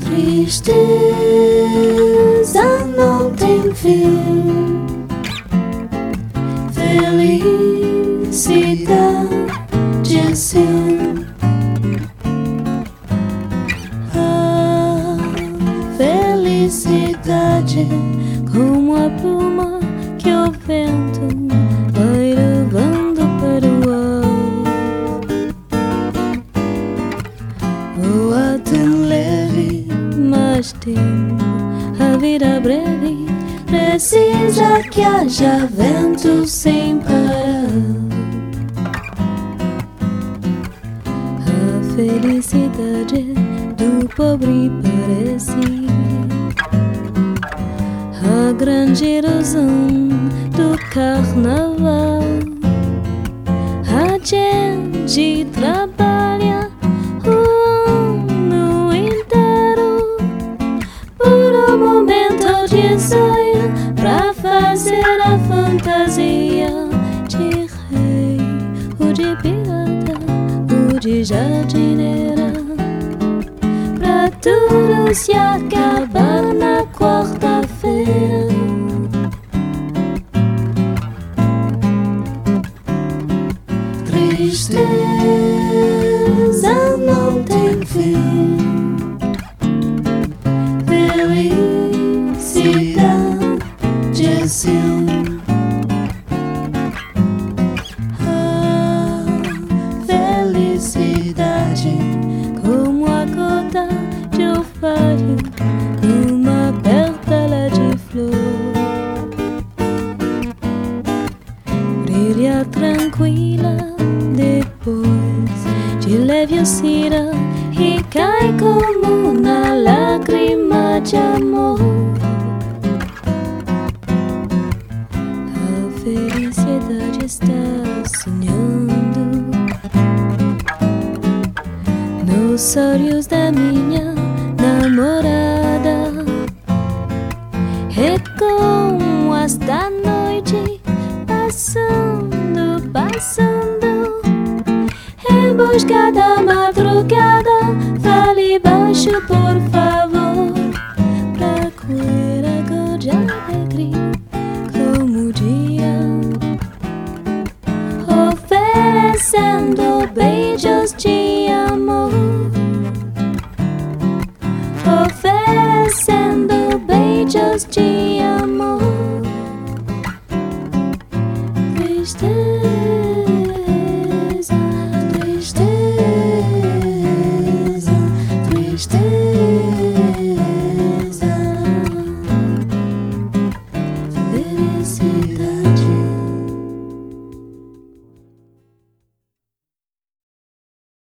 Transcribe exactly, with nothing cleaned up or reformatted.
Tristeza não tem fim, felicidade sim. A felicidade como a pluma que o vento vai levando para o ar. Voa tão leve, mas tem a vida breve, precisa que haja vento sem parar. A felicidade do pobre parece a grande ilusão do carnaval. A gente trabalha o ano inteiro por um momento de sonho, pra fazer a fantasia de rei ou de pirata ou de jardineira, pra tudo se acabar na quarta-feira. Tristeza não tem fim, felicidade sim. A felicidade como a gota de orvalho numa pétala de flor, brilha tranquila depois de leviosidade e cai como uma lágrima de amor. A felicidade está sonhando nos olhos da minha namorada. É como esta noite passando, passando em busca da madrugada. Fale baixo, por favor, pra colher a cor de alegria como o dia, oferecendo beijos de amor, oferecendo beijos de amor. Triste